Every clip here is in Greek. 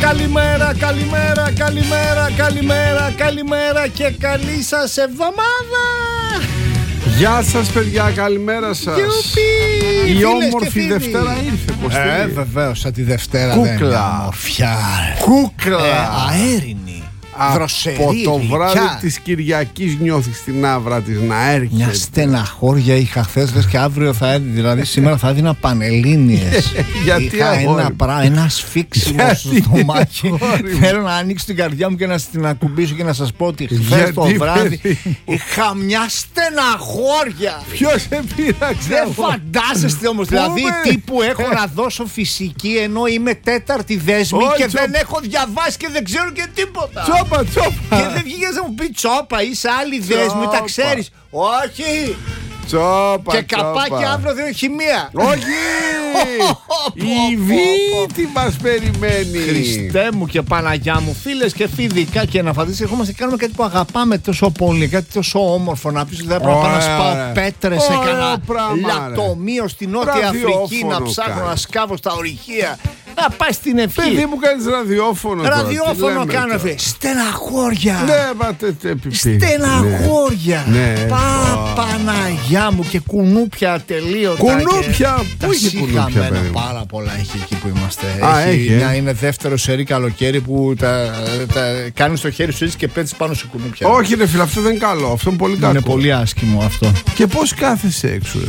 Καλημέρα, καλημέρα, καλημέρα, καλημέρα, καλημέρα και καλή σας εβδομάδα. Γεια σας παιδιά, καλημέρα σας. Γιουπί, η όμορφη Δευτέρα ήρθε, Κωστή. Βεβαίως, σαν τη Δευτέρα Κούκλα. δεν είναι ομορφιά. Κούκλα. Αέρινη. Δροσερή, Από το γλυκιά. βράδυ της Κυριακής νιώθεις την άβρα της να έρχεται. Μια στεναχώρια είχα χθες, λες και αύριο θα έδινε. Δηλαδή σήμερα θα έδινα πανελλήνιες. Γιατί, είχα ένα σφίξιμο στο στομάχι. Θέλω να ανοίξω την καρδιά μου και να την ακουμπήσω και να σας πω ότι χθες το βράδυ είχα μια στεναχώρια. Ποιος σε πείραξε? Δεν φαντάζεστε όμως, δηλαδή τύπου έχω να δώσω φυσική ενώ είμαι τέταρτη δέσμη και δεν έχω διαβάσει και δεν ξέρω και τίποτα. Τσόπα. Και δεν βγήκες να μου πει τσόπα, είσαι άλλη δέσμη, τα ξέρεις. Όχι. Τσόπα. Και καπάκι αύριο δεν έχει μία. Όχι. Η Βίτη μας περιμένει. Χριστέ μου και Παναγιά μου, φίλες και φιδικά, και να φανταστείς ερχόμαστε και κάνουμε κάτι που αγαπάμε τόσο πολύ, κάτι τόσο όμορφο, να πεις ότι δεν πρέπει να σπάω πέτρες σε κανένα λατομείο στην Νότια Αφρική, να ψάχνω να σκάβω στα ορυχεία. Να πάει στην ευχή. Παιδί μου, κάνεις ραδιόφωνο. Ραδιόφωνο κάνω, φίλε. Στεναχώρια. Ναι, στεναχώρια. Ναι. Παναγιά μου, και κουνούπια ατελείωτα. Κουνούπια. Πού έχει κουνούπια, παιδί? Πάρα πολλά έχει εκεί που είμαστε. Έχει. Είναι δεύτερο σερί καλοκαίρι που τα κάνεις το χέρι σου έτσι και πέτεις πάνω σε κουνούπια. Όχι ρε φίλε, αυτό δεν είναι καλό. Αυτό είναι πολύ κακό. Είναι πολύ άσχημο αυτό. Και πώς κάθεσαι έξω,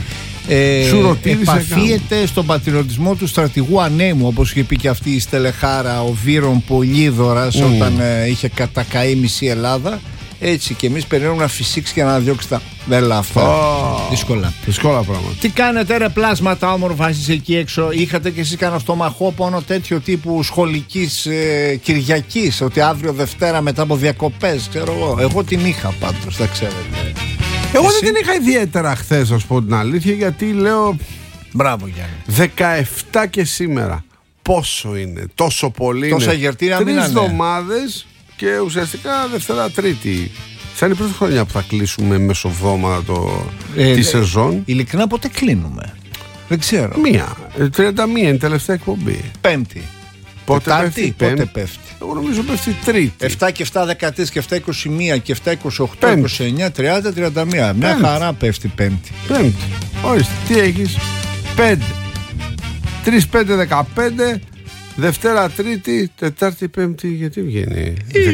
επαφίεται στον πατριωτισμό του στρατηγού ανέμου, όπως είχε πει και αυτή η στελεχάρα ο Βύρον Πολύδωρας όταν είχε κατακαεί μισή Ελλάδα. Έτσι και εμείς περιμένουμε να φυσήξει και να διώξει τα βέλα αυτά. Δύσκολα πράγματα. Τι κάνετε ρε πλάσματα όμορφα εσείς εκεί έξω? Είχατε και εσείς κανένα στομαχό πόνο τέτοιο τύπου σχολικής Κυριακής, ότι αύριο Δευτέρα μετά από διακοπές, ξέρω εγώ? Εγώ την είχα πάντως, δεν ξέρετε. Εγώ δεν την είχα ιδιαίτερα χθες, να σου πω την αλήθεια, γιατί λέω μπράβο Γιάννη. 17 και σήμερα. Πόσο είναι? Τόσο πολύ? Τόσα γιορτήρια μήνα. 3 εβδομάδες και ουσιαστικά Δευτέρα Τρίτη. Θα είναι η πρώτη χρονιά που θα κλείσουμε μεσοβδόματα τη σεζόν. Ειλικρινά πότε κλείνουμε? Δεν ξέρω. 31 είναι η τελευταία εκπομπή. Πέμπτη. Πότε πέφτει? Εγώ νομίζω πέφτει Τρίτη. 7 και 7, 13 και 7, 21 και 7, 28, 29, 30, 31. Μια χαρά πέφτει Πέμπτη. Ορίστε, τι έχεις? 5. 3, 5, 15. Δευτέρα, Τρίτη, Τετάρτη, Πέμπτη. Γιατί βγαίνει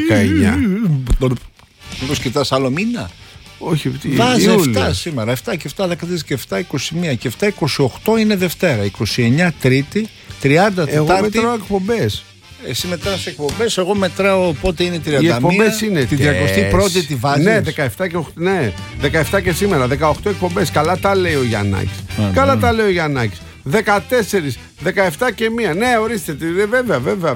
19? Μήπως κοιτάς άλλο μήνα? Όχι, βάζει 7 σήμερα. 7 και 7, 13 και 7, 21 και 7, 28 είναι Δευτέρα. 29 Τρίτη, 30 Τετάρτη. Εγώ μετράω εκπομπές. Εσύ μετράς εκπομπές, εγώ μετράω πότε είναι 31. Οι εκπομπές είναι την 31η τη βάζεις. Ναι, 17 και σήμερα, 18 εκπομπές. Καλά τα λέει ο Γιαννάκης. Καλά τα λέει ο Γιαννάκης. 14, 17 και 1. Ναι, ορίστε. Βέβαια.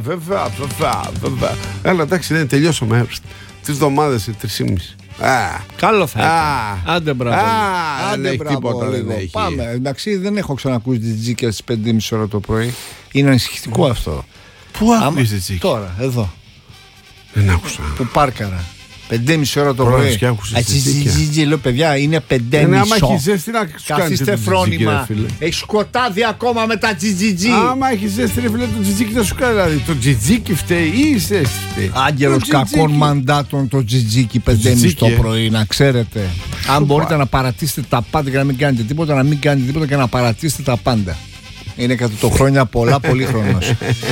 Έλα, εντάξει, δεν τελειώσαμε. 3 εβδομάδες, 3,5. Καλό θα ήταν. Άντε μπράβο. Άντε μπράβο. Πάμε. Εντάξει, δεν έχω ξανακούσει τις τζίκες 5,5 ώρα το πρωί. Είναι ανησυχητικό αυτό. Πού άκουσες τις τζίκες? Τώρα, εδώ. Δεν άκουσα. Που πάρκαρα. 5,5 ώρα το πρωί. Λέω παιδιά, είναι 5,5. Άμα έχει ζέστη να καθίστε φρόνημα. Έχει σκοτάδι ακόμα με τα τζιτζιτζι. Άμα έχει ζέστη, ρε φίλε, το τζιτζίκι θα σου κάνει. Δηλαδή το τζιτζίκι φταίει ή η ζέστη φταίει? Άγγελος κακών μαντάτων το τζιτζίκι 5,5 το πρωί, να ξέρετε. Αν μπορείτε να παρατήσετε τα πάντα και να μην κάνετε τίποτα, να μην κάνετε τίποτα και να παρατήσετε τα πάντα. Είναι κατά το χρόνια πολλά, πολύ χρόνος.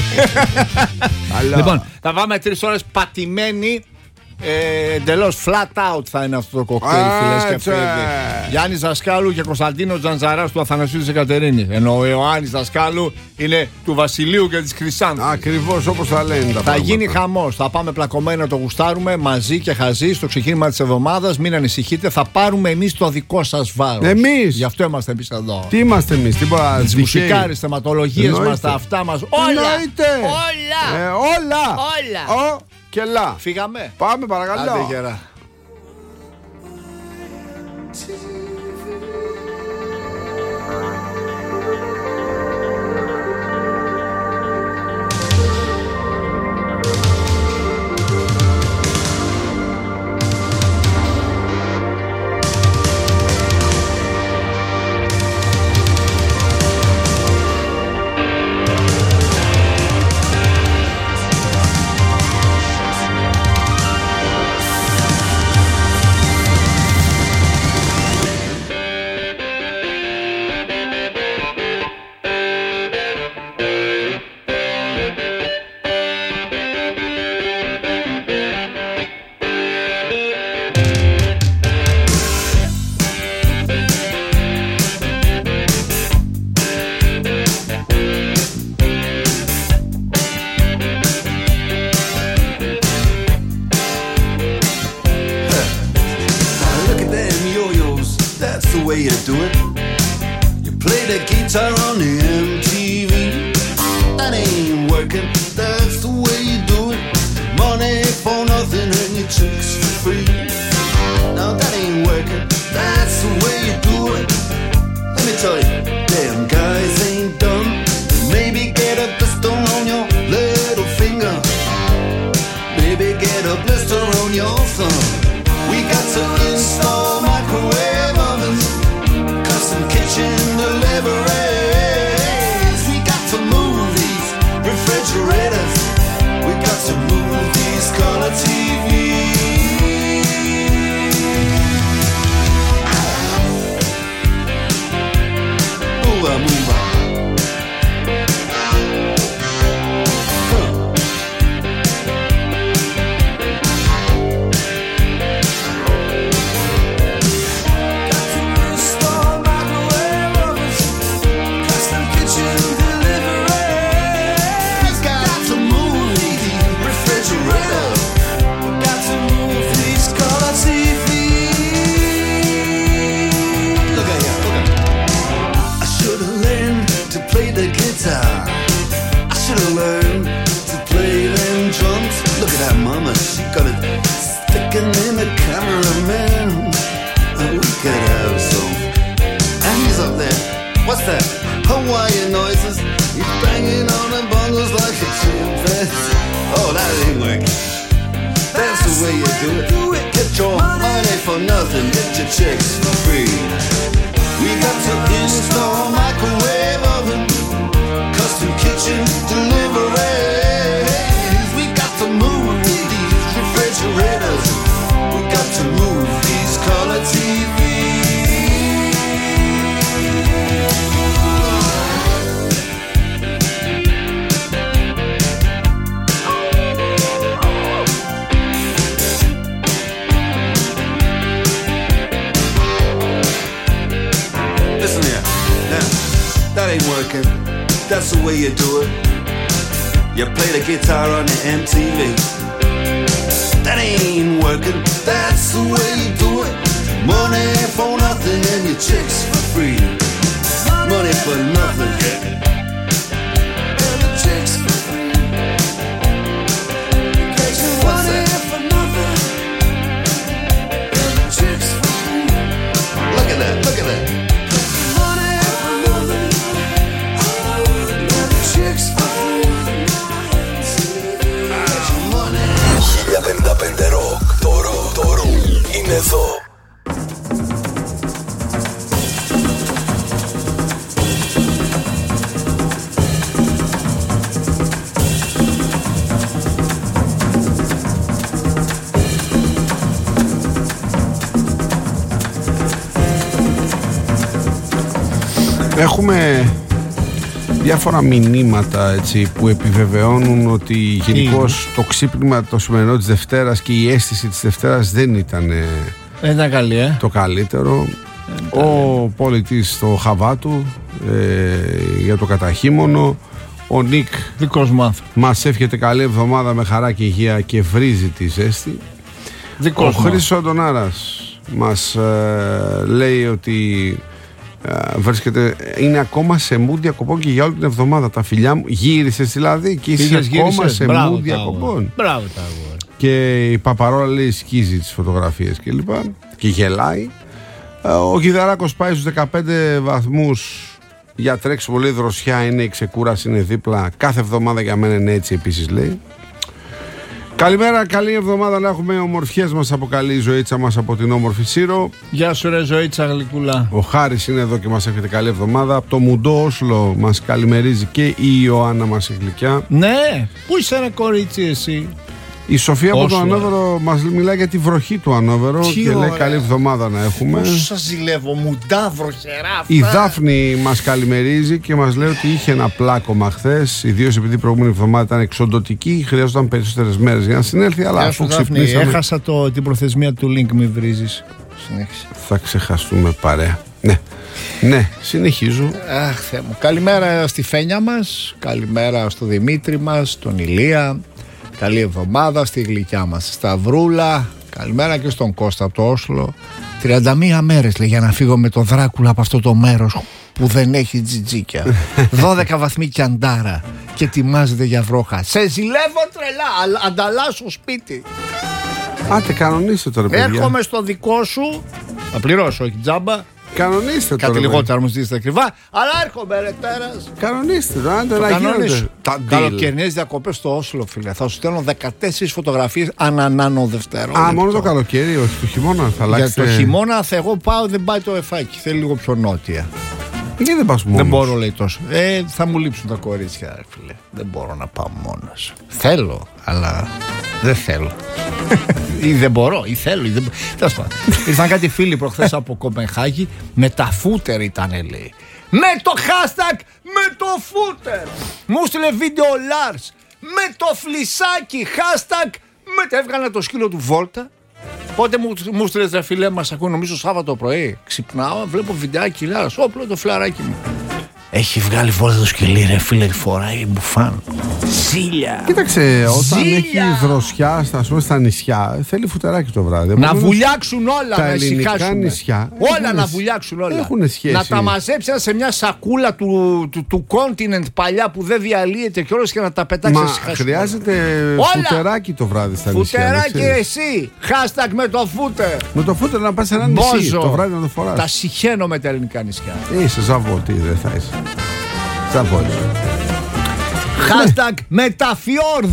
Λοιπόν, θα πάμε 3 ώρες πατημένοι. Εντελώς flat out θα είναι αυτό το κοκτέιλ, φίλες και φίλοι. Γιάννης Δασκάλου και Κωνσταντίνος Τζαντζαράς του Αθανασίου της Εκατερίνης. Ενώ ο Ιωάννης Δασκάλου είναι του Βασιλείου και της Χρυσάνθου. Ακριβώς όπως θα λένε τα πράγματα. Θα γίνει χαμός. Θα πάμε πλακωμένοι να το γουστάρουμε μαζί και χαζί στο ξεκίνημα της εβδομάδας. Μην ανησυχείτε, θα πάρουμε εμείς το δικό σας βάρος. Εμείς. Γι' αυτό είμαστε εμείς εδώ. Τι είμαστε εμείς, τίποτα? Τις μουσικάρες, θεματολογίες μας, τα αυτά μας. Όλα. Και λα. Φύγαμε. Πάμε παρακαλώ. Άντε γερά. your thumb. We got to install microwave ovens, custom kitchen deliveries. We got to move these refrigerators. We got to move these color TVs. Move on, move on. I should have learned to play them drums. Look at that mama, she got it sticking in the cameraman. We could have some. And he's up there. What's that? Hawaiian noises. He's banging on the bongos like a chimpanzee. Oh, that ain't working. That's the way you do it. Get your money for nothing. Get your chicks for free. We got to install microwave oven, custom kitchen deliveries. We got to move these refrigerators. We got to move these color TVs. Listen here, now, that ain't working. That's the way you do it. You play the guitar on the MTV. That ain't working. That's the way you do it. Money for nothing and your chicks for free. Money for nothing and your chicks for free. What's that? For nothing and your chicks for free. Look at that, look at that. 1055 Rock. Το ροκ είναι εδώ. Έχουμε διάφορα μηνύματα έτσι, που επιβεβαιώνουν ότι γενικώς το ξύπνημα το σημερινό της Δευτέρας και η αίσθηση της Δευτέρας δεν ήταν καλή, το καλύτερο. Ο πολιτής στο Χαβάτου για το καταχύμωνο. Ο Νίκ μας εύχεται καλή εβδομάδα με χαρά και υγεία και βρίζει τη ζέστη. Ο Χρήστος Αντωνάρας μας λέει ότι είναι ακόμα σε mood διακοπών και για όλη την εβδομάδα. Τα φιλιά μου. Γύρισες δηλαδή και είσαι ακόμα σε mood διακοπών. Μπράβο τα αγόρια. Και η Παπαρόλα λέει σκίζει τις φωτογραφίες και λοιπά και γελάει. Ο Γιδαράκος πάει στους 15 βαθμούς για τρέξιμο, λέει δροσιά είναι, η ξεκούραση είναι δίπλα. Κάθε εβδομάδα για μένα είναι έτσι επίσης λέει. Καλημέρα, καλή εβδομάδα να έχουμε. Ομορφιές μας αποκαλεί η Ζωήτσα μας από την όμορφη Σύρο. Γεια σου ρε Ζωήτσα γλυκούλα. Ο Χάρης είναι εδώ και μας εύχεται καλή εβδομάδα. Από το Μουντό Όσλο μας καλημερίζει και η Ιωάννα μας η γλυκιά. Ναι, πού είσαι ένα κορίτσι εσύ? Η Σοφία από το Ανόβερο μας μιλάει για τη βροχή του Ανόβερο και λέει καλή εβδομάδα να έχουμε. Πόσο σας ζηλεύω, μουντά βροχερά αυτά. Η Δάφνη μας καλημερίζει και μας λέει ότι είχε ένα πλάκωμα χθες, ιδίως επειδή η προηγούμενη εβδομάδα ήταν εξοντωτική, χρειάζονταν περισσότερες μέρες για να συνέλθει. Αλλά αφού ξυπνήσαμε. Έχασα την προθεσμία του link, μη βρίζεις. Συνέχισε. Θα ξεχαστούμε παρέα. Ναι. Ναι, συνεχίζω. Αχ, Θεέ μου. Καλημέρα στη Φένια μας, καλημέρα στο Δημήτρη μας, τον Ηλία. Καλή εβδομάδα στη γλυκιά μας Σταυρούλα. Καλημέρα και στον Κώστα από το Όσλο. 31 μέρες λέει για να φύγω με τον Δράκουλα από αυτό το μέρος που δεν έχει τζιτζίκια. 12 βαθμοί και αντάρα και ετοιμάζεται για βρόχα. Σε ζηλεύω τρελά, ανταλλάσσω σπίτι. Άτε κανονίστε τώρα παιδιά. Έρχομαι στο δικό σου, θα πληρώσω όχι τζάμπα, Κανονίστε Κάτι τώρα. λιγότερο μου ζητήσετε ακριβά. Αλλά έρχομαι ρε τέρας. Κανονίστε. Άντε να Κανονίσου. γίνονται. Τα deal. Καλοκαιρινές διακοπές στο Όσλο, φίλε. Θα σου στέλνω 14 φωτογραφίες ανά νάνο δευτερόλεπτο. Α, μόνο το καλοκαίρι, όχι το χειμώνα. Θα Για αλλάξετε. το χειμώνα εγώ πάω, δεν πάει το εφάκι. Θέλει λίγο πιο νότια. Γιατί δεν πας μόνος? Δεν μπορώ, λέει τόσο. Θα μου λείψουν τα κορίτσια, ρε φίλε. Δεν μπορώ να πάω μόνος. Θέλω, αλλά δεν θέλω. Ή δεν μπορώ, ή θέλω. Τέλος πάντων. Ήρθαν κάτι φίλοι προχθές από Κοπενχάγη. Με τα φούτερ ήταν, λέει. Με το hashtag με το φούτερ. Μου στείλε βίντεο Lars. Με το φλισάκι. Hashtag με. Έβγαλε το σκύλο του Βόλτα. Πότε μου στείλες ρε φίλε, μας ακούει νομίζω Σάββατο πρωί. Ξυπνάω, βλέπω βιντεάκι Λάρας. Όπλο το φλαράκι μου. Έχει βγάλει Βόλτα το σκυλί ρε φίλε, φοράει μπουφάν. Ζήλια. Κοίταξε, όταν Ζήλια. έχει δροσιά στα νησιά, θέλει φουτεράκι το βράδυ. Να Επομένως, βουλιάξουν όλα, τα να ελληνικά ησυχάσουν. νησιά Όλα έχουν να βουλιάξουν όλα. έχουν σχέση. Να τα μαζέψει σε μια σακούλα του continent παλιά που δεν διαλύεται και όλες και να τα πετάξει. Μα χρειάζεται Όλα. φουτεράκι το βράδυ στα νησιά. να Φουτεράκι ξέρεις. εσύ. Hashtag με το φούτερ. Με το φούτερ να πας σε ένα νησί Μπόζο. το βράδυ να το φοράς. Τα συχαίνω με τα ελληνικά νησιά. Είσαι ζαβότη, δεν θα είσαι. Ζαβότη. Hashtag με τα φιόρδ.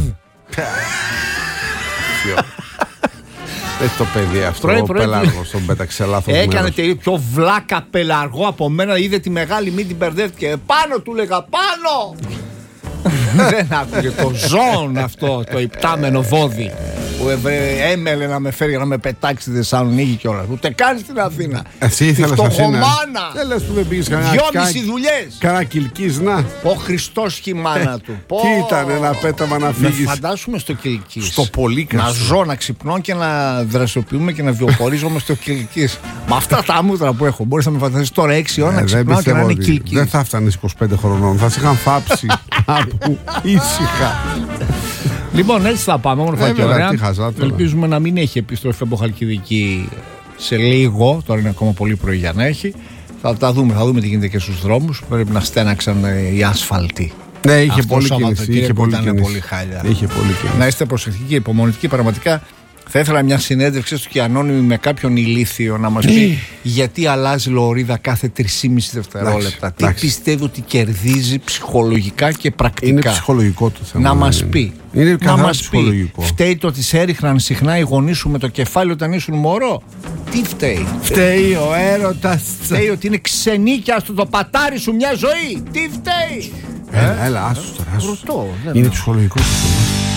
Έχει το παιδί αυτό, Πρωί, ο πρωί. πελάργος τον πέταξε λάθος Έκανε μέρος. τελείω πιο βλάκα πελαργό από μένα. Είδε τη μεγάλη, μην την μπερδεύτηκε. Πάνω του λέγα, πάνω! Δεν άκουγε το ζώον αυτό, το υπτάμενο βόδι που έμελε να με φέρει να με πετάξει στη Θεσσαλονίκη κιόλας. Ούτε καν στην Αθήνα. Εσύ ήθελες Τη Αθήνα. φτωχομάνα. Δεν λες που δεν πήγες κανένα. 2,5 δουλειές. Κανένα Κιλκής, να. Ο Χριστός χειμάνα του. Τι ήταν ένα πέταμα να Με φύγεις. φαντάσουμε στο Κιλκής. Στο Πολύκαστρο. Να ζω, να ξυπνώ και να δραστηριοποιούμε και να βιοπορίζομαι στο Κιλκής. Με αυτά τα μούτρα που έχω. Μπορείς να με φανταστείς τώρα 6 ώρα να Δεν ξυπνάω και να πιστεύω είναι ότι Κιλκής. δεν θα φτάνεις 25 χρονών. Θα σε είχαν φάψει κάπου ήσυχα. Λοιπόν, έτσι θα πάμε. Όμορφα και βέβαια, ωραία. τι χαζά τώρα. Ελπίζουμε να μην έχει επιστροφή από Χαλκιδική σε λίγο. Τώρα είναι ακόμα πολύ πρωί για να έχει. Θα τα δούμε, θα δούμε τι γίνεται και στους δρόμους. Πρέπει να στέναξαν οι άσφαλτοι. Ναι, είχε Αυτό πολύ κίνηση. Σαββατοκύριακο Είχε πολύ ήταν κίνηση. πολύ χάλια. Είχε πολύ κίνηση. Να είστε προσεκτικοί και υπομονετικοί. Πραγματικά θα ήθελα μια συνέντευξη στο και ανώνυμη με κάποιον ηλίθιο να μας πει γιατί αλλάζει λωρίδα κάθε 3,5 δευτερόλεπτα. Τι εντάξει. πιστεύει ότι κερδίζει ψυχολογικά και πρακτικά. Είναι ψυχολογικό το θέμα. Να δεν μας είναι. πει. Είναι Να καθαρά μας πει. ψυχολογικό. Φταίει το ότι σε έριχναν συχνά οι γονείς σου με το κεφάλι όταν ήσουν μωρό. Τι φταίει. Φταίει ο έρωτας. Φταίει ότι είναι ξενίκια στο το πατάρι σου μια ζωή. Τι φταίει. Έλα, άσου τώρα. άσου. Ρωτώ, δεν Είναι know. ψυχολογικό το θέμα.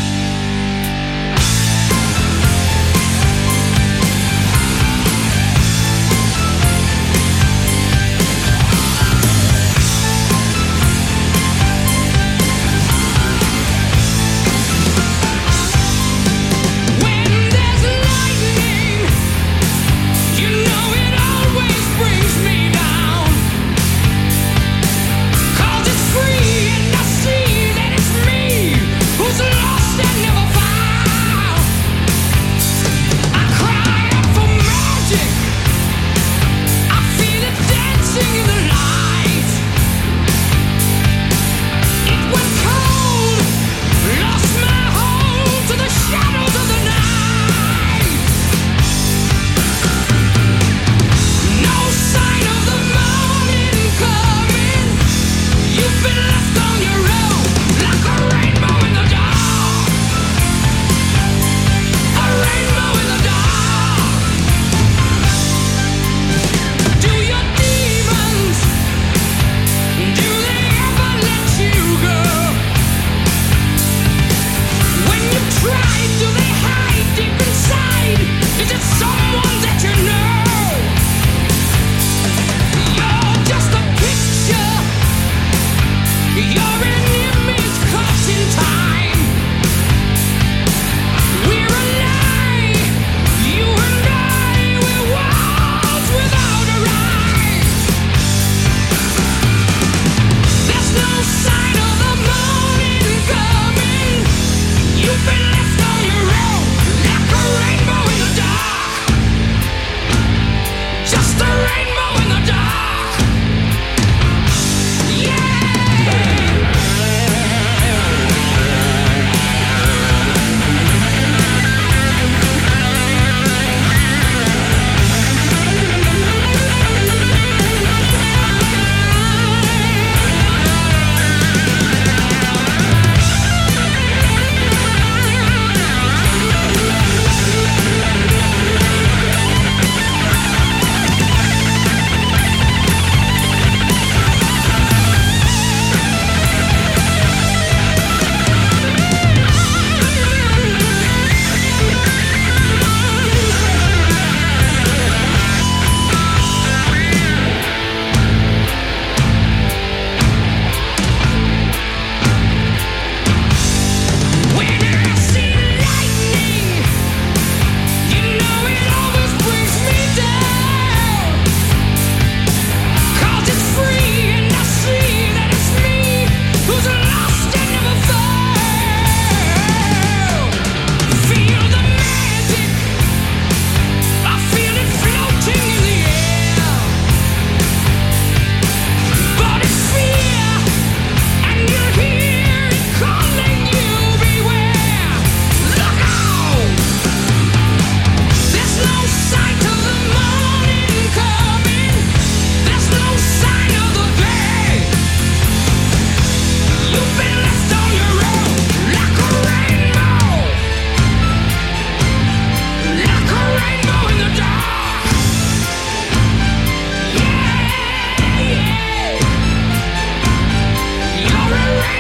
When there's lightning, you know it always brings me down. 'Cause it's free and I see that it's me who's lost and never found. I cry out for magic, I feel it dancing in the light. It was cold, lost my hold to the shadows of the night. No sign of the morning coming. You've been left on your own, like a rainbow in the dark. A rainbow in the dark. Do your demons, do they ever let you go? When you try, do they hide deep inside? Is it someone that you know? You're just a picture. You're an image caught in time. We're a lie. You and I, we're walls without a rise. There's no sign of the morning coming. You've been left on your own, like a rainbow in the dark. Just a rainbow in the dark. Yeah.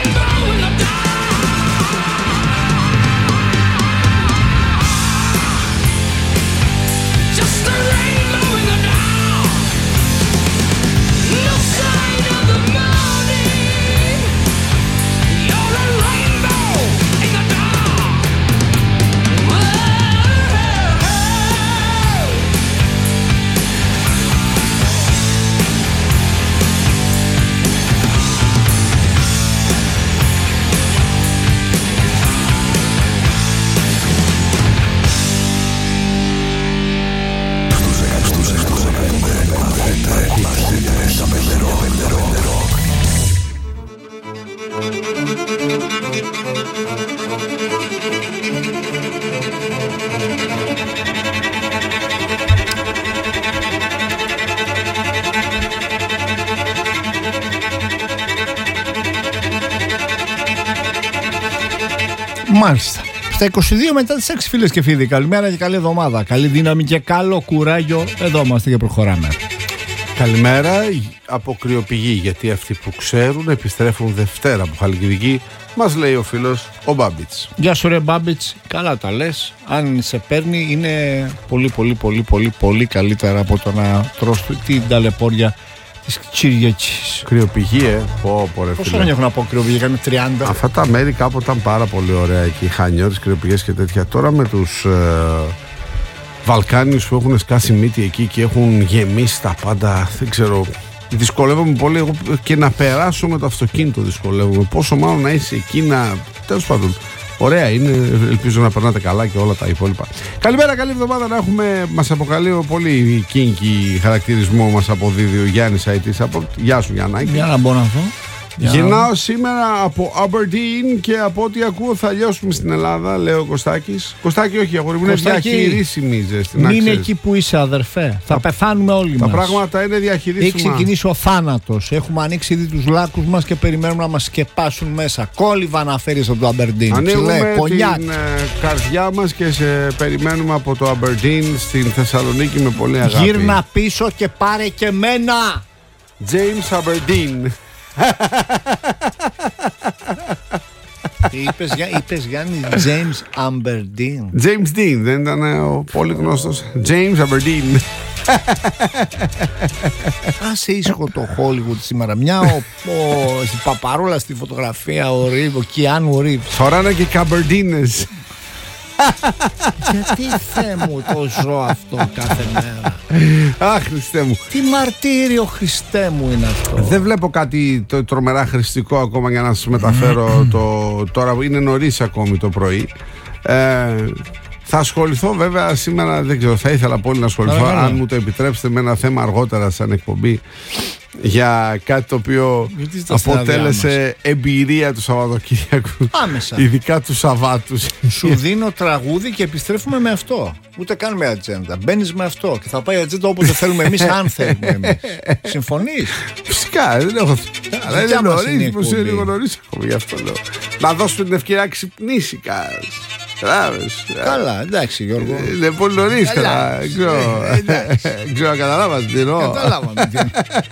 Μάλιστα. Στα 22 μετά τις 6 φίλες και φίλοι. Καλημέρα και καλή εβδομάδα. Καλή δύναμη και καλό κουράγιο. Εδώ είμαστε και προχωράμε. Καλημέρα από κρυοπηγή, γιατί αυτοί που ξέρουν επιστρέφουν Δευτέρα από Χαλκιδική, μας λέει ο φίλος ο Μπάμπιτς. Γεια σου ρε Μπάμπιτς, καλά τα λες. Αν σε παίρνει είναι πολύ καλύτερα από το να τρως την ταλαιπώρια της Κυριακής. Κρυοπηγή, πω ρε φίλε. Πόσο χρόνια έχω να πω κρυοπηγή, κάνει 30. Αυτά τα μέρη κάποτε ήταν πάρα πολύ ωραία εκεί, Χανιώτες, κρυοπηγές και τέτοια. Τώρα με τους Βαλκάνιους που έχουν σκάσει μύτη εκεί και έχουν γεμίσει τα πάντα, δεν ξέρω. Δυσκολεύομαι πολύ εγώ και να περάσω με το αυτοκίνητο. Δυσκολεύομαι. Πόσο μάλλον να είσαι εκεί να. Τέλος πάντων. Ωραία είναι. Ελπίζω να περνάτε καλά και όλα τα υπόλοιπα. Καλημέρα, καλή εβδομάδα να έχουμε. Μας αποκαλεί πολύ κίνκι χαρακτηρισμό. Μας αποδίδει ο Γιάννης Αϊτής. Γεια σου Γιάννακη. Για να μπω να δω. Γυρνάω σήμερα από Aberdeen και από ό,τι ακούω θα λιώσουμε στην Ελλάδα, λέει ο Κωστάκης. Κωστάκη, όχι, αγόρι μου, είναι διαχειρίσιμη ζέστη. Μην είναι εκεί που είσαι, αδερφέ. Θα πεθάνουμε όλοι μας. Τα πράγματα είναι διαχειρίσιμα. Έχει ξεκινήσει ο θάνατος. Έχουμε ανοίξει ήδη τους λάκκους μας και περιμένουμε να μας σκεπάσουν μέσα. Κόλληβα να φέρεις από το Aberdeen. Ανοίγουμε την καρδιά μας και σε περιμένουμε από το Aberdeen στην Θεσσαλονίκη με πολύ αγάπη. Γύρνα πίσω και πάρε και μένα. James Aberdeen. Είπες Γιάννη James Aberdeen. James Dean, δεν ήταν ο πολύ γνωστός James Aberdeen. Άσε ήσυχο το Hollywood σήμερα. Μια ο παπαρόλα στη φωτογραφία, ο Κιάνου Ρίβς. Φοράνε και καμπερντίνες. Γιατί Θεέ μου το ζω αυτό κάθε μέρα. Αχ Χριστέ μου. Τι μαρτύριο Χριστέ μου είναι αυτό. Δεν βλέπω κάτι τρομερά χριστικό ακόμα για να σας μεταφέρω τώρα είναι νωρίς ακόμη το πρωί. Θα ασχοληθώ βέβαια σήμερα, δεν ξέρω, θα ήθελα πολύ να ασχοληθώ, αν μου το επιτρέψετε, με ένα θέμα αργότερα σαν εκπομπή, για κάτι το οποίο αποτέλεσε εμπειρία του Σαββατοκύριακου. Άμεσα. Ειδικά του Σαββάτους. Σου δίνω τραγούδι και επιστρέφουμε με αυτό. Ούτε κάνουμε ατζέντα. Μπαίνεις με αυτό και θα πάει η ατζέντα όποτε θέλουμε εμείς, αν θέλουμε εμείς. Συμφωνείς? Φυσικά, δεν έχω. Αλλά είναι νωρίς, πως είναι λίγο νωρίς ακόμα, γι' αυτό λέω. Να δώσουμε την ευκαιρία να ξυπνήσει κάτι. Καλά, εντάξει Γιώργο. Είναι πολύ νωρίς τώρα. Δεν ξέρω αν καταλάβατε τι εννοώ. Καταλάβαμε τι.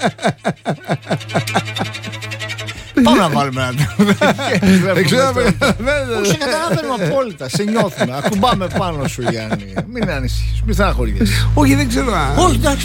Πάμε να βάλουμε ένα τραγούδι. Δεν ξέρω αν καταλαβαίνετε. Όχι, καταλαβαίνουμε απόλυτα. Σε νιώθουμε. Ακουμπάμε πάνω σου Γιάννη. Μην ανησυχείς, μην στεναχωριέσαι. Όχι, δεν ξέρω. Όχι, εντάξει.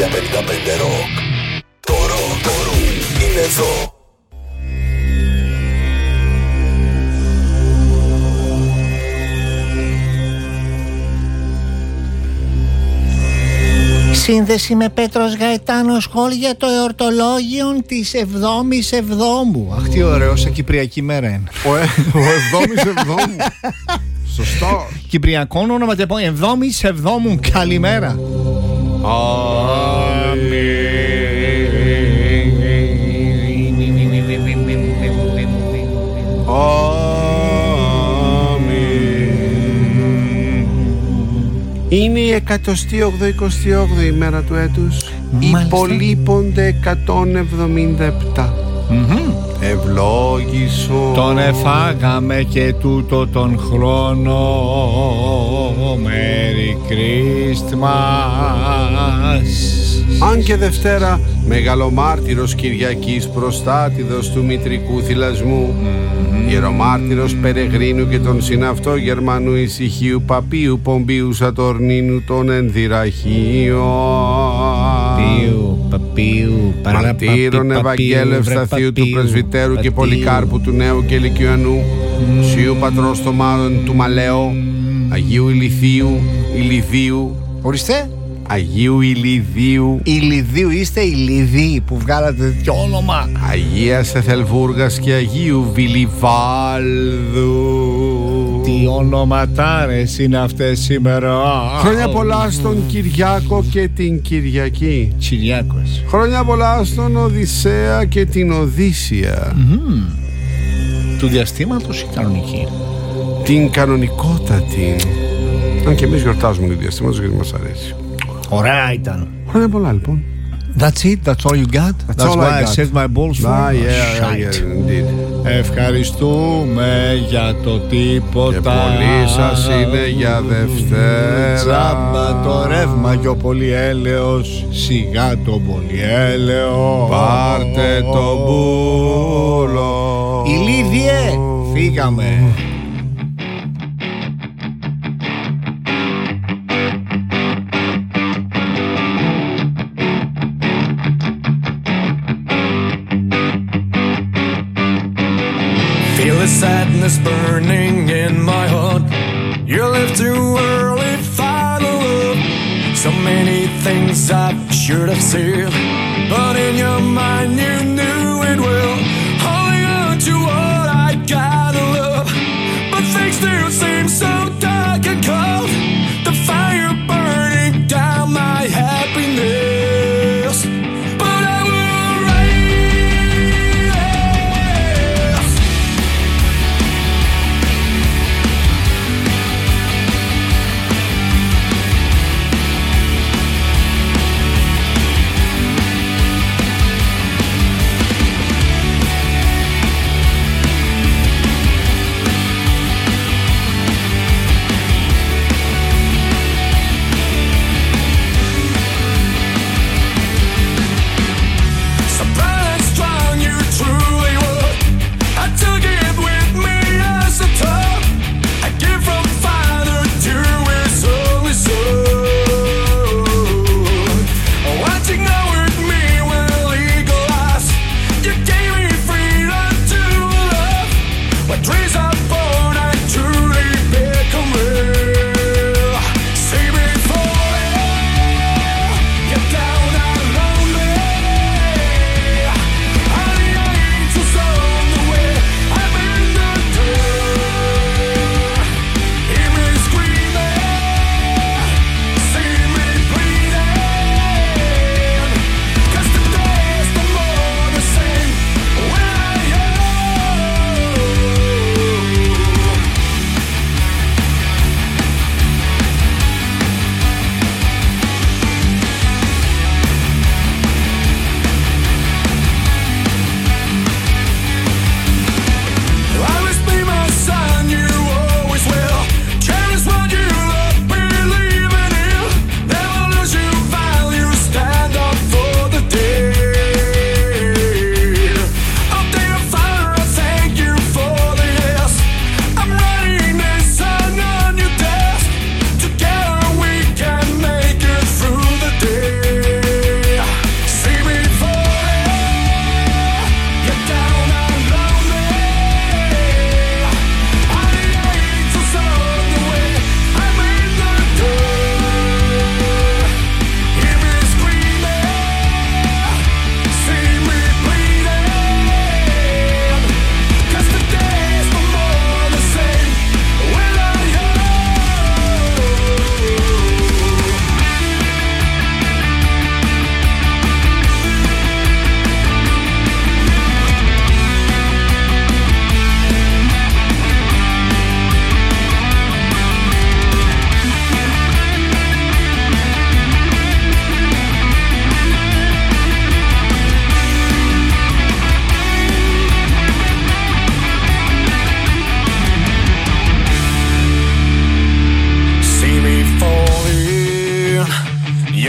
Rock. Το ροκ είναι εδώ. Σύνδεση με Πέτρος Γαετάνος Χολ για το εορτολόγιο της 7ης Εβδόμου. Αχ, τι ωραίο, σε Κυπριακή μέρα είναι. Ο 7ης Εβδόμου. Σωστό. Κυπριακό όνομα και πω 7ης Εβδόμου. Καλημέρα. Είναι η 128η ημέρα του έτους. Υπολείπονται 177. Ευλόγησον Τον εφάγαμε και τούτο τον χρόνο. Merry Christmas. Αν και Δευτέρα, μεγαλομάρτυρος Κυριακής, προστάτηδος του μητρικού θυλασμού, ιερομάρτυρος Περεγρίνου και τον συναυτό Γερμανού ησυχίου Παπίου Πομπίου Σατορνίνου των Ενδυραχείων, μαρτύρων Ευαγγέλου Ευσταθίου του Πρεσβυτέρου και Πολυκάρπου του Νέου και Λυκειανού, Σίου Πατρός Θωμάδων του Μαλαίου, Αγίου Ηλιδίου. Ορίστε. Αγίου Ηλιδίου. Ηλιδίου, είστε Ηλιδίοι που βγάλατε τέτοιο όνομα. Αγίας Εθελβούργας και Αγίου Βιλιβάλδου. Τι ονοματάρες είναι αυτές σήμερα. Χρόνια πολλά στον Κυριάκο και την Κυριακή. Κυριάκος. Χρόνια πολλά στον Οδυσσέα και την Οδύσσια. Του διαστήματος ή κανονική? Την κανονικότατη. Αν και εμείς γιορτάζουμε του διαστήματος γιατί μας αρέσει. Ωραία ήταν. Χρόνια πολλά λοιπόν. That's it, that's all you got. That's all why I I got. saved my balls for. Yeah, indeed. Ευχαριστούμε για το τίποτα. Και πολύ σας είναι για Δευτέρα. Τζάμπα το ρεύμα και ο πολυέλαιος. Σιγά το πολυέλαιο. Πάρτε το μπούλο. Ηλίδιε, φύγαμε. The sadness burning in my heart. You left too early, final love. So many things I should have said, but in your mind you knew it well. Holding on to what I gotta love, but things still seem so dark and cold. The fire burning down my happiness, but I will rise.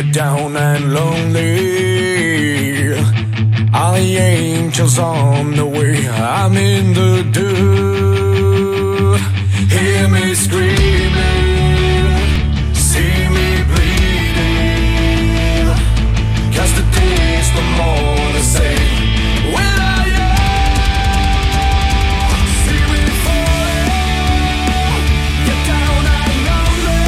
you're down and lonely. All the angels on the way. I'm in the dirt. Hear me screaming, see me bleeding. 'Cause the days no more the same. Where are you? See me falling. You're down and lonely.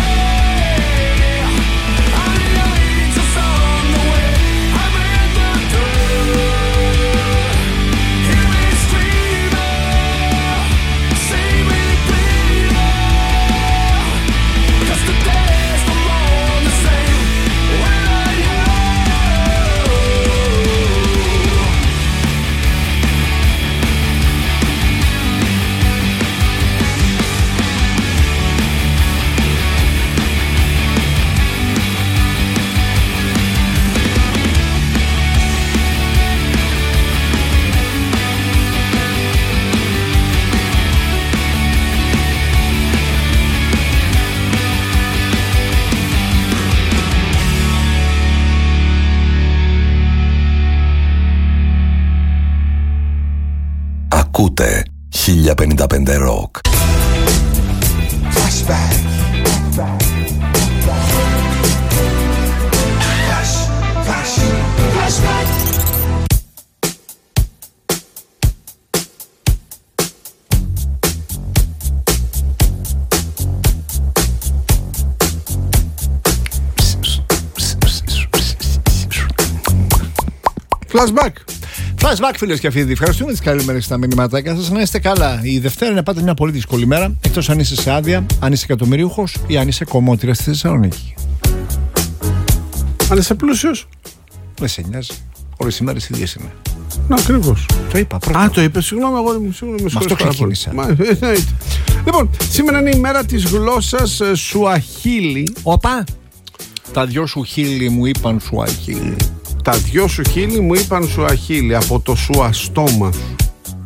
All the angels on the way. I'm in the dirt. Hear me screaming, see me bleeding. 'Cause the days no more the same. Where are you? Ακούτε 1055 Rock. Flashback. Flashback, φίλες και φίλοι. Ευχαριστούμε τις καλημέρες στα μηνυματάκια σας. Να είστε καλά. Η Δευτέρα είναι πάντα μια πολύ δύσκολη μέρα. Εκτός αν είσαι σε άδεια, αν είσαι εκατομμυρίουχος ή αν είσαι κομμότηρα στη Θεσσαλονίκη. Αν είσαι πλούσιος. Δεν σε νοιάζει. Όλες οι μέρες ίδιες είναι. Να, ακριβώς. Το είπα πρώτα. Α, το είπε. Συγγνώμη, εγώ με αυτό ξεκίνησα. Λοιπόν, σήμερα είναι η μέρα της γλώσσας Σουαχίλι. Όπα! Τα δυο σου χείλη μου είπαν Σουαχίλι. Τα δυο σου χείλη μου είπαν Σουαχίλι, από το σουαστόμα σου.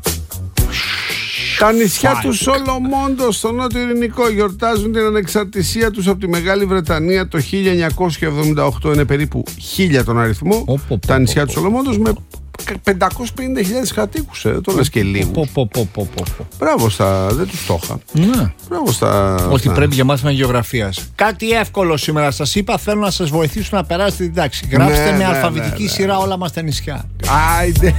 Τα νησιά του Σολομόντο στο Νότιο Ειρηνικό γιορτάζουν την ανεξαρτησία τους από τη Μεγάλη Βρετανία το 1978. Είναι περίπου 1000 τον αριθμό. Τα νησιά του Σολομόντος με 550.000 κατοίκους. Το λες και λίγο. Μπράβο στα. Δεν τους το είχα. Ναι. Μπράβο στα. Ότι πρέπει για μάθημα γεωγραφίας. Κάτι εύκολο σήμερα σας είπα. Θέλω να σας βοηθήσω να περάσετε την τάξη. Γράψτε με αλφαβητική σειρά όλα μας τα νησιά. Άιντε.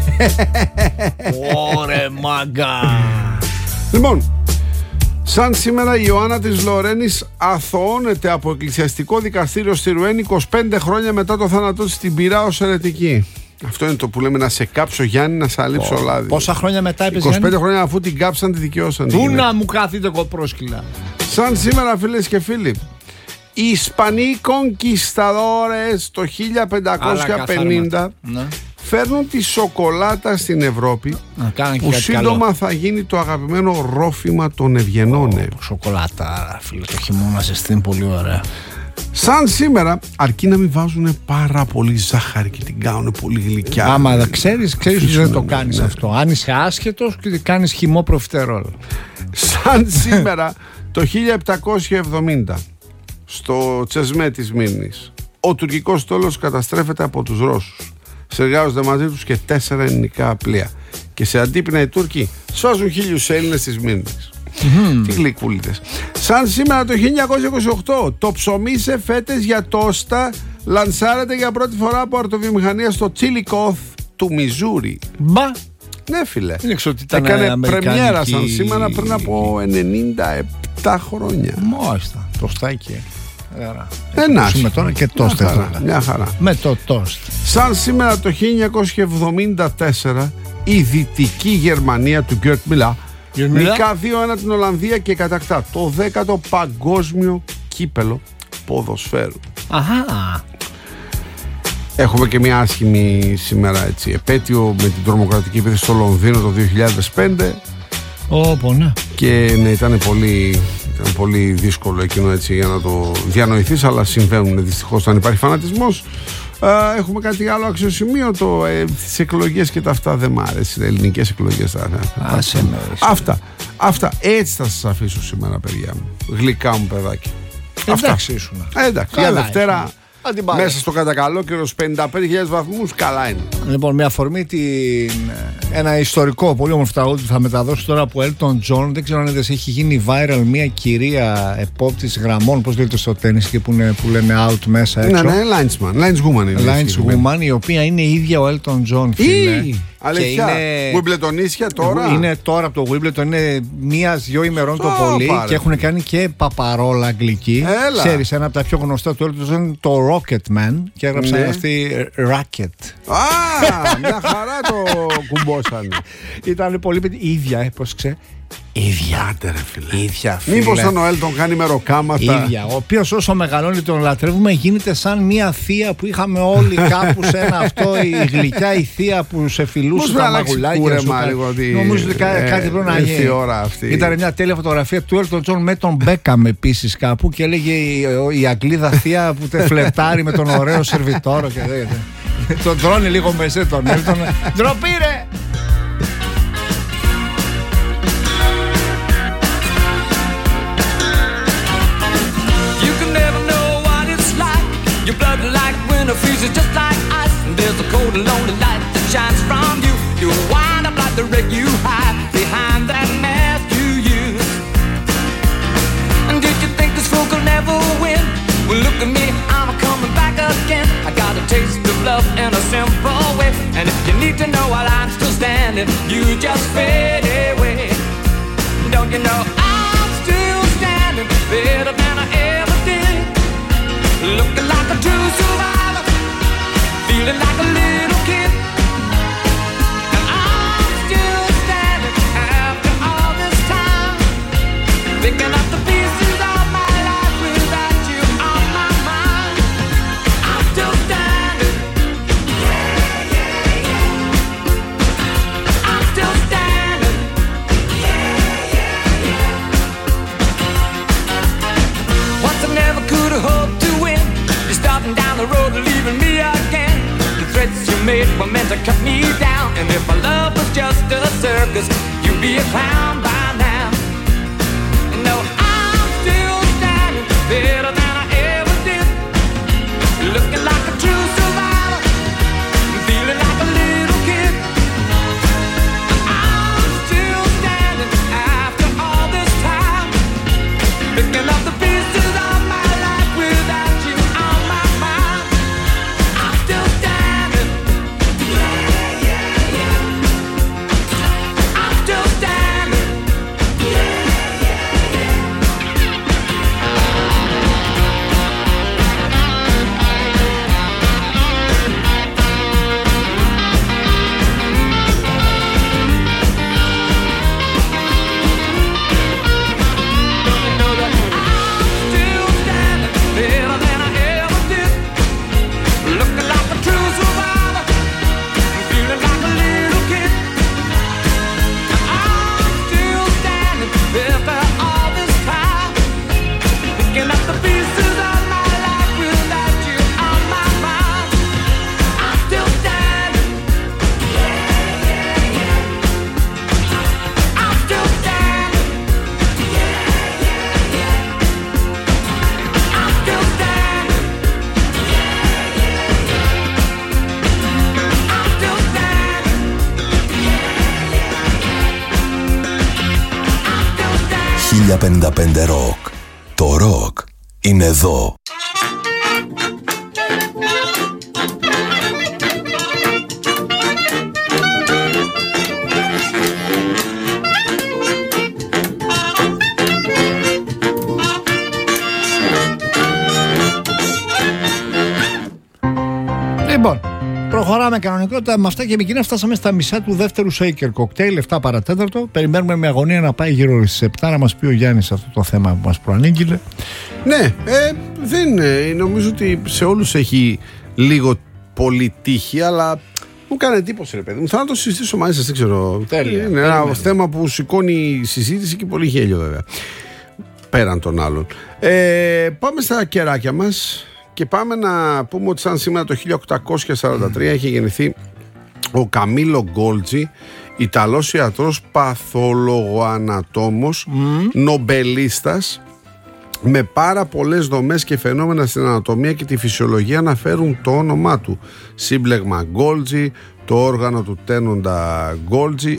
Ωρε μάγκα. Λοιπόν, σαν σήμερα η Ιωάννα της Λορένης αθωώνεται από εκκλησιαστικό δικαστήριο στη Ρουέν 25 χρόνια μετά το θάνατό της στην Πειράο ως αιρετική. Αυτό είναι το που λέμε, να σε κάψω Γιάννη, να σε αλείψω λάδι. Πόσα χρόνια μετά είπες 25 Γιάννη? χρόνια αφού την κάψαν, τη δικαιώσαν. Πού να μου κάθετε κοπρόσκυλα. Σαν σήμερα, φίλες και φίλοι, οι Ισπανοί κονκισταδόρες το 1550 φέρνουν τη σοκολάτα στην Ευρώπη, που σύντομα θα γίνει το αγαπημένο ρόφημα των ευγενών. Σοκολάτα, φίλε, το χειμώνα σε στείλει πολύ ωραία. Σαν σήμερα, αρκεί να μην βάζουν πάρα πολύ ζάχαρη και την κάνουν πολύ γλυκιά. Άμα ξέρεις ότι δεν το κάνεις αυτό. Αν είσαι άσχετος και κάνεις χυμό προφιτερόλ. Σαν σήμερα, το 1770, στο Τσεσμέ της Μύρνης, ο τουρκικός στόλος καταστρέφεται από τους Ρώσους. Συνεργάζονται μαζί τους και 4 ελληνικά πλοία. Και σε αντίπεινα οι Τούρκοι σώζουν 1000 Έλληνες της Μύρνης. Τι γλυκούλητες. Σαν σήμερα το 1928, το ψωμί σε φέτες για τόστα λανσάρεται για πρώτη φορά από αρτοβιομηχανία στο Chillicothe του Μιζούρι. Μπα! Ναι, φίλε. Έκανε πρεμιέρα σαν σήμερα πριν από 97 χρόνια. Μάλιστα. Το στάκι. Ένα. Τώρα και τόστα. Μια χαρά. Με το τόστ. Σαν σήμερα το 1974, η Δυτική Γερμανία του Γκέρτ Μιλά νικά 2-1 την Ολλανδία και κατακτά το 10ο παγκόσμιο κύπελο ποδοσφαίρου. Αχα. Έχουμε και μια άσχημη σήμερα, έτσι, επέτειο με την τρομοκρατική επίθεση στο Λονδίνο το 2005. Όπο, ναι. Και ναι, ήταν πολύ δύσκολο εκείνο, έτσι, για να το διανοηθείς, αλλά συμβαίνουν δυστυχώς όταν υπάρχει φανατισμός. Έχουμε κάτι άλλο αξιοσημείωτο, τις εκλογές και τα αυτά δεν μ' άρεσε, ελληνικές εκλογές. Αυτά, έτσι θα σας αφήσω σήμερα, παιδιά μου. Γλυκά μου παιδάκι. Εντάξει ήσουνα. Εντάξει, για Δευτέρα. Θα την πάρει. Μέσα στο κατακαλόκαιρο στους 55.000 βαθμούς, καλά είναι. Λοιπόν, με αφορμή ένα ιστορικό πολύ όμορφο τραγούδι που θα μεταδώσω τώρα από Elton John. Δεν ξέρω αν είδες, έχει γίνει viral μια κυρία επόπτης γραμμών, πώς λέγεται στο τένις και που λένε out μέσα έξω. Ναι, lineswoman είναι. Lineswoman, η οποία είναι η ίδια ο Elton John. Αλήθεια, Wimbledonίσια τώρα. Είναι τώρα από το Wimbledon, είναι μία-δυο ημερών το πολύ και έχουν κάνει και παπαρόλα αγγλική. Ξέρεις, ένα από τα πιο γνωστά του Elton John είναι το Rocketman και έγραψαν αυτή Racket. Μια χαρά το κουμπόσανε. Ήταν πολύ ίδια, πώς ξέρει. Ίδια, φίλε. Μήπως τον Νοέλ τον κάνει με ροκάματα. Ίδια. Ο οποίος όσο μεγαλώνει τον λατρεύουμε, γίνεται σαν μια θεία που είχαμε όλοι κάπου σε ένα αυτό. Η γλυκιά η θεία που σε φιλούσε τα μαγουλάκια. Νομίζω ότι κάτι πρέπει να γίνει. Ήταν μια τέλεια φωτογραφία του Elton John με τον Μπέκαμ επίσης κάπου και έλεγε η Αγγλίδα θεία που φλερτάρει με τον ωραίο σερβιτόρο. Τον τρώνε λίγο μεσέ τον Elton. Ντροπή ρε! Your blood like winter freezes just like ice. And there's a cold and lonely light that shines from you. You wind up like the wreck you hide behind that mask you use. And did you think this fool could never win? Well, look at me, I'm coming back again. I got a taste of love in a simple way. And if you need to know while I'm still standing, you just fade away. Don't you know I'm still standing better than I ever did? Looking like a true survivor, feeling like a little kid. And I'm still standing after all this time, picking up the pieces of my life without you on my mind. I'm still standing. Yeah, yeah, yeah. I'm still standing. Yeah, yeah, yeah. Once I never could have hoped to win. You're starting down the road and leaving me again. The threats you made were meant to cut me down. And if my love was just a circus, you'd be a clown by now. No, I'm still standing better than I ever did. Looking like a true survivor, feeling like a little kid. I'm still standing after all this time, picking up the pieces of my life without you on my mind. I'm still standing. Yeah, yeah, yeah. I'm still standing. Yeah, yeah, yeah. Don't you know that I'm still standing better than I ever did? Looking like a true survivor, feeling like a little kid. I'm still standing after all this time, picking up the pieces of my life without you on my mind. I'm still standing. Yeah, yeah, yeah. I'm still standing. Yeah, yeah, yeah. I'm still standing. Χίλια 55 ροκ. Το ροκ είναι εδώ. Λοιπόν, προχωράμε κανονικότητα με αυτά και με εκείνα φτάσαμε στα μισά του δεύτερου Shaker Cocktail, 7 παρατέταρτο. Περιμένουμε με αγωνία να πάει γύρω στις 7 να μας πει ο Γιάννης αυτό το θέμα που μας προανήγγειλε. Ναι, δεν νομίζω ότι σε όλους έχει λίγο πολύ τύχη, αλλά μου κάνει εντύπωση ρε παιδί μου. Θα το συζητήσω μαζί σας, δεν ξέρω. Τέλεια. Είναι ένα θέμα που σηκώνει συζήτηση και πολύ γέλιο βέβαια. Πέραν των άλλων. Πάμε στα κεράκια μας. Και πάμε να πούμε ότι σαν σήμερα το 1843 είχε γεννηθεί ο Καμίλο Γκόλτζι, Ιταλός ιατρός, παθολογοανατόμος, νομπελίστας, με πάρα πολλές δομές και φαινόμενα στην ανατομία και τη φυσιολογία να φέρουν το όνομά του. Σύμπλεγμα Golgi, το όργανο του τένοντα Golgi,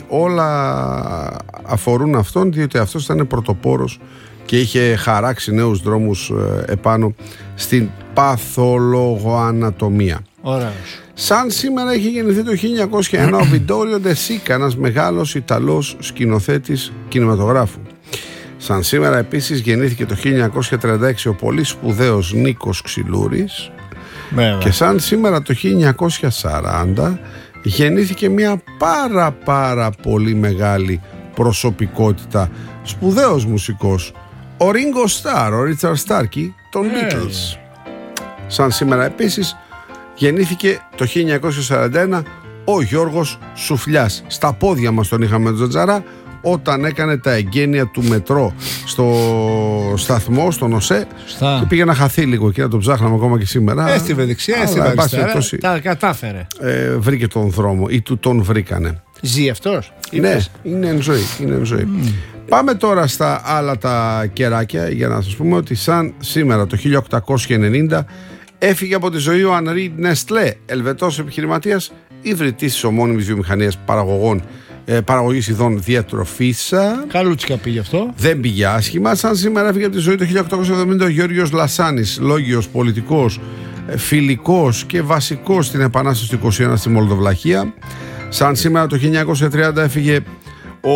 όλα αφορούν αυτόν, διότι αυτός ήταν πρωτοπόρος και είχε χαράξει νέους δρόμους επάνω στην παθολογοανατομία. Ωραίος. Σαν σήμερα έχει γεννηθεί το 1901 ο Βιντόριο Ντε Σίκα, ένας μεγάλος Ιταλός σκηνοθέτης κινηματογράφου. Σαν σήμερα επίσης γεννήθηκε το 1936 ο πολύ σπουδαίος Νίκος Ξυλούρης. Βέβαια. Και σαν σήμερα το 1940 γεννήθηκε μια πάρα πολύ μεγάλη προσωπικότητα, σπουδαίος μουσικός, ο Ringo Starr, ο Richard Starkey των Beatles. Σαν σήμερα επίσης γεννήθηκε το 1941 ο Γιώργος Σουφλιάς. Στα πόδια μας τον είχαμε τον Τζατζαρά όταν έκανε τα εγγένεια του μετρό στο σταθμό, στον ΟΣΕ, και πήγε να χαθεί λίγο εκεί, να τον ψάχναμε ακόμα και σήμερα. Έστειβε δεξιά, έστειβε αριστερά, τα κατάφερε. Βρήκε τον δρόμο ή του τον βρήκανε. Ζει αυτός? Ναι, είναι εν ζωή. Πάμε τώρα στα άλλα τα κεράκια, για να σας πούμε ότι σαν σήμερα το 1890 έφυγε από τη ζωή ο Ανρί Νεστλέ, Ελβετός επιχειρηματίας, ιδρυτής της ομώνυμης βιομηχανίας παραγωγής ειδών διατροφής. Καλούτσικα πήγε αυτό. Δεν πήγε άσχημα. Σαν σήμερα έφυγε από τη ζωή το 1870 ο Γιώργος Λασάνης, λόγιος, πολιτικός, φιλικός και βασικός στην Επανάσταση του 21 στη Μολδοβλαχία. Σαν σήμερα το 1930 έφυγε ο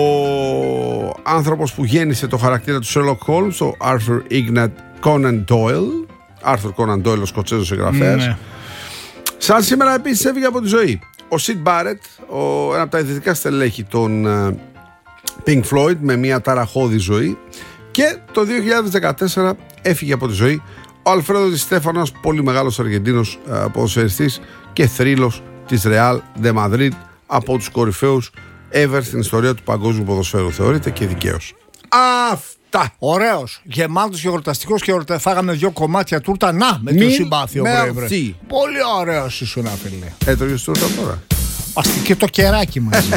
άνθρωπος που γέννησε το χαρακτήρα του Sherlock Holmes, ο Arthur Conan Doyle. Arthur Conan Doyle, ο Σκοτσέζος συγγραφέας. Ναι. Σαν σήμερα επίσης έφυγε από τη ζωή ο Σιντ Μπάρετ, ένα από τα ιδρυτικά στελέχη των Pink Floyd, με μια ταραχώδη ζωή. Και το 2014 έφυγε από τη ζωή ο Αλφρέδο Ντι Στέφανος, πολύ μεγάλος Αργεντίνος ποδοσφαιριστής και θρύλος της Real de Madrid, από τους κορυφαίους ever στην ιστορία του παγκόσμιου ποδοσφαίρου, θεωρείται, και δικαίως. Αυτά. Ωραίος, γεμάτος και γιορταστικός, και φάγαμε 2 κομμάτια τούρτα. Να, με το συμπάθειο, βρε. Πολύ ωραίος ήσουν, φίλε. Έτρωγες τούρτα τώρα? Και το κεράκι μαζί.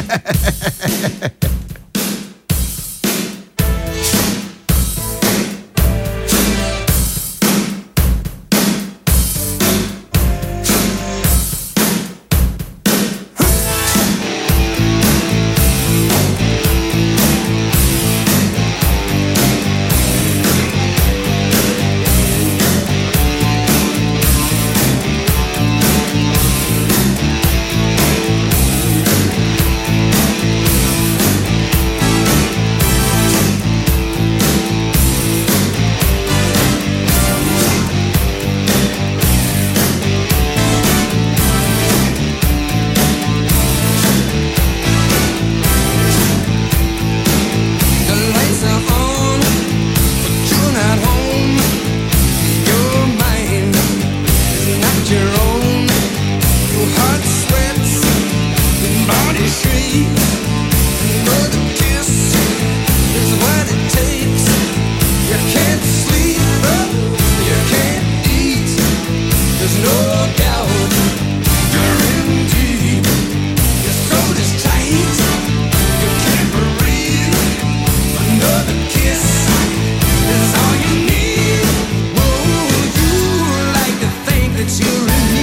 You're in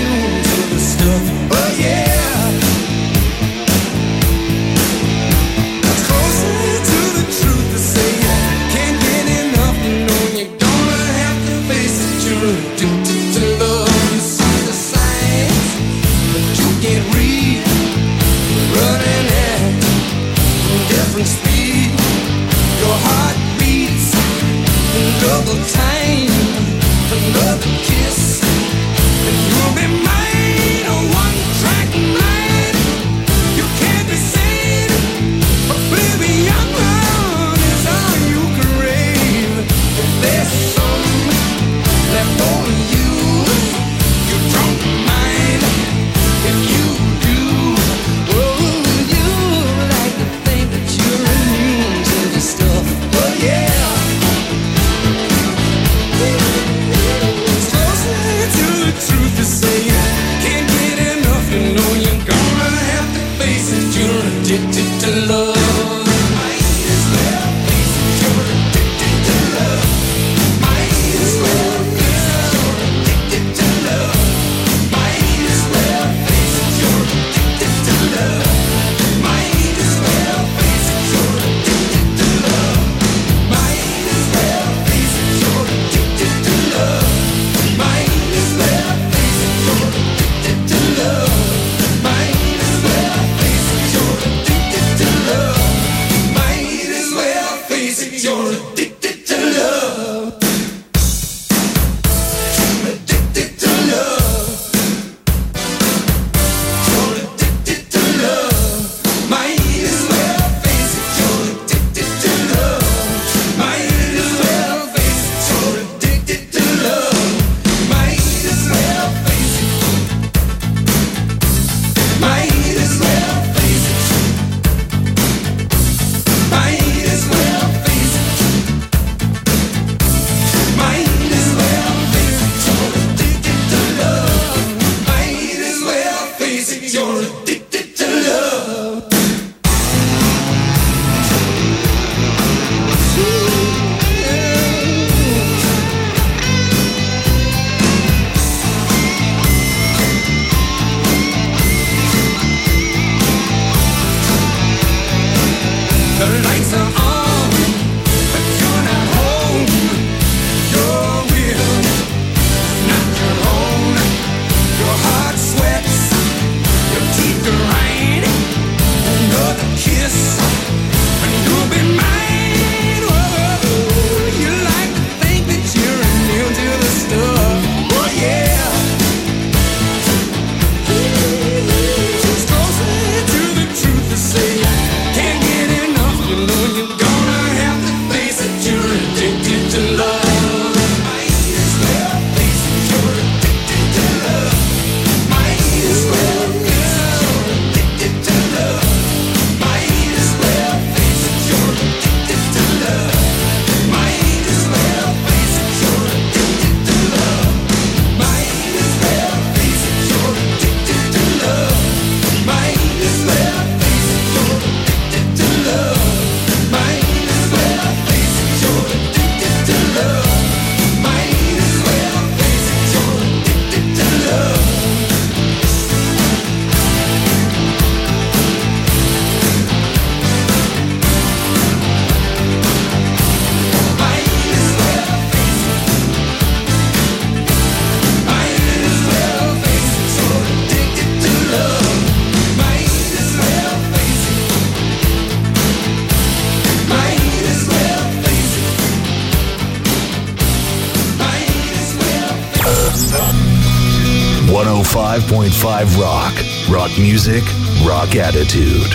105.5 Rock. Rock music, rock attitude.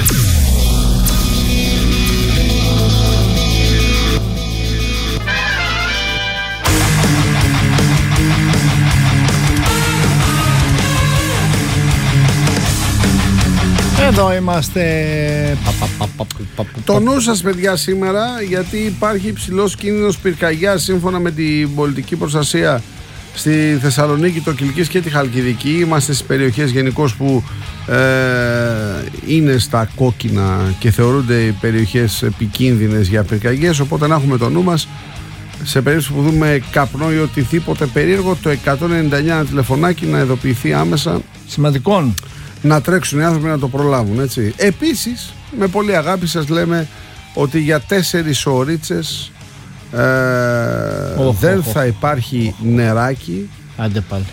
Εδώ είμαστε. Το νου σας, παιδιά, σήμερα, γιατί υπάρχει υψηλός κίνδυνος πυρκαγιάς σύμφωνα με την πολιτική προστασία στη Θεσσαλονίκη, το Κιλκής και τη Χαλκιδική. Είμαστε στις περιοχές γενικώς που είναι στα κόκκινα και θεωρούνται οι περιοχές επικίνδυνες για πυρκαγιές, οπότε να έχουμε το νου μας. Σε περίπτωση που δούμε καπνό ή οτιδήποτε περίεργο, το 199 ένα τηλεφωνάκι να ειδοποιηθεί άμεσα. Σημαντικών. Να τρέξουν οι άνθρωποι να το προλάβουν, έτσι. Επίσης, με πολύ αγάπη σας λέμε ότι για 4 ωρίτσες δεν θα υπάρχει νεράκι. Άντε πάλι.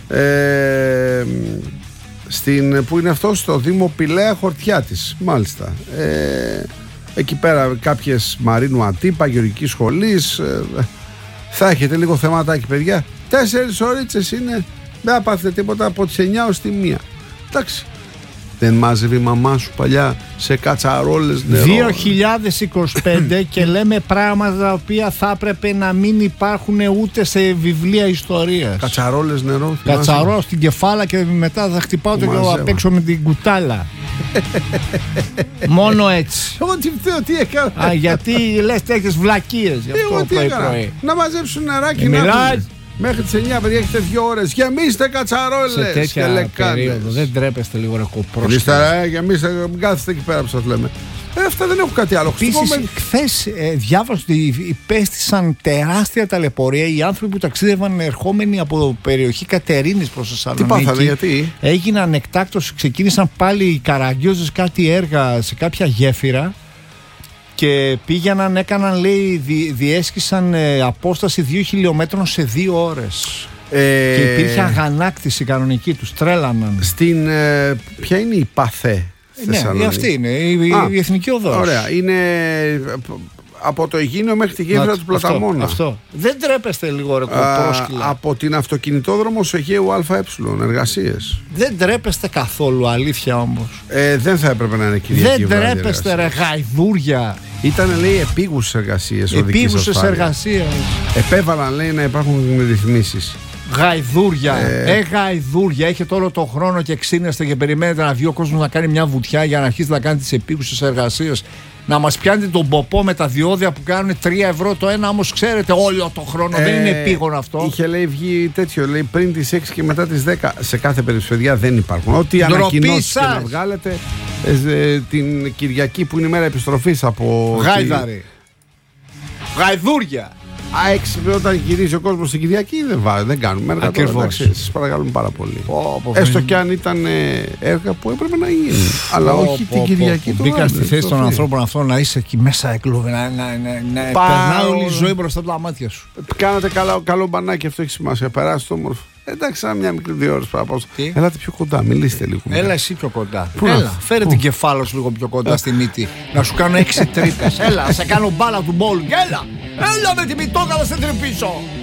Που είναι αυτό, στο Δήμο Πηλαία Χορτιάτης, μάλιστα. Εκεί πέρα κάποιες Μαρίνου Αντίπα, Γεωργικής Σχολής. Θα έχετε λίγο θεματάκι, παιδιά. 4 ωρίτσες είναι, δεν θα πάθετε τίποτα από τις 9 ως τη 1. Εντάξει. Δεν μάζευε η μαμά σου παλιά σε κατσαρόλες νερό? 2025 και λέμε πράγματα τα οποία θα έπρεπε να μην υπάρχουν ούτε σε βιβλία ιστορίας. Κατσαρόλες νερό. Κατσαρό στην κεφάλα και μετά θα χτυπάω το απ' έξω με την κουτάλα. Μόνο έτσι. Εγώ τι φταίω, τι έκανα? Γιατί λες τέτοιες βλακίες. Εγώ τι έκανα? Να μαζέψουν νεράκι. Μιλάς. Μέχρι τις 9, παιδιά, έχετε 2 ώρες. Γεμίστε κατσαρόλες. Σε τέτοια περίοδο. Δεν τρέπεστε λίγο, ρε κοπρόσκυλα? Γεμίστε, μην κάθεστε εκεί πέρα που σας λέμε. Αυτά δεν έχουν κάτι άλλο. Επίσης, χθες διάβασα ότι υπέστησαν τεράστια ταλαιπωρία οι άνθρωποι που ταξίδευαν ερχόμενοι από περιοχή Κατερίνης προς Θεσσαλονίκη. Τι πάθανε, γιατί? Έγιναν εκτάκτως, ξεκίνησαν πάλι οι καραγκιόζες κάτι έργα σε κάποια γέφυρα. Και πήγαιναν, έκαναν, λέει, διέσχισαν απόσταση 2 χιλιόμετρων σε 2 ώρες. Και υπήρχε αγανάκτηση κανονική, τους τρέλαναν. Ποια είναι η ΠΑΘΕ? Ναι, αυτή είναι, η Εθνική Οδός. Ωραία, είναι από το Αιγίνιο μέχρι τη γέφυρα του Πλαταμόνα. Αυτό. Δεν τρέπεστε λίγο, ρε κοπρόσκυλα? Από την αυτοκινητόδρομο Αιγαίου ΑΕ, εργασίες. Δεν τρέπεστε καθόλου, αλήθεια όμως? Δεν θα έπρεπε να είναι Κυριακή. Δεν τρέπεστε, ρε γαϊδούρια? Ήταν, λέει, επίγουσες εργασίες. Επίγουσες εργασίες. Επέβαλαν, λέει, να υπάρχουν ρυθμίσεις. Γαϊδούρια. Γαϊδούρια. Έχετε όλο το χρόνο και ξύνεστε και περιμένετε να βγει ο κόσμος να κάνει μια βουτιά για να αρχίσει να κάνει τις επίγουσες εργασίες. Να μας πιάνετε τον ποπό με τα διόδια που κάνουν 3 ευρώ το ένα, όμως ξέρετε όλο το χρόνο. Δεν είναι επίγον αυτό. Είχε, λέει, βγει τέτοιο, λέει, πριν τις 6 και μετά τις 10. Σε κάθε περίπτωση, παιδιά, δεν υπάρχουν. Ό,τι ανακοινώσεις και να βγάλετε την Κυριακή που είναι η μέρα επιστροφής από. Γάιδαρη. Γαϊδούρια. Όταν γυρίζει ο κόσμος στην Κυριακή δεν κάνουμε έργα. Ακριβώς. Σας παρακαλούμε πάρα πολύ. Έστω και αν ήταν έργα που έπρεπε να γίνουν. Αλλά όχι την Κυριακή. Μπήκα στη θέση των ανθρώπων αυτών να είσαι εκεί μέσα εκλούβε, να περνάει όλη η ζωή μπροστά από τα μάτια σου. Κάνατε καλό μπανάκι, αυτό έχει σημασία. Περάστε το όμορφο. Εντάξει, σαν μια μικρή 2 ώρες παραπάνω. Ελάτε πιο κοντά, μιλήστε λίγο. Έλα εσύ πιο κοντά. Έλα, φέρε την κεφάλα σου λίγο πιο κοντά στη μύτη. Να σου κάνω 6 τρύπες. Έλα, σε κάνω μπάλα του μπόλου. Έλα με τη μητόκαλα σε τρυπήσω.